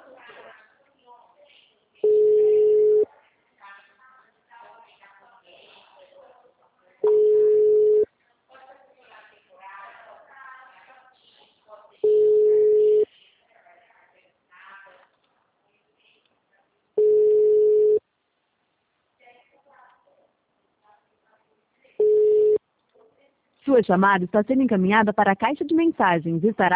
Sua chamada está sendo encaminhada para a caixa de mensagens. Estará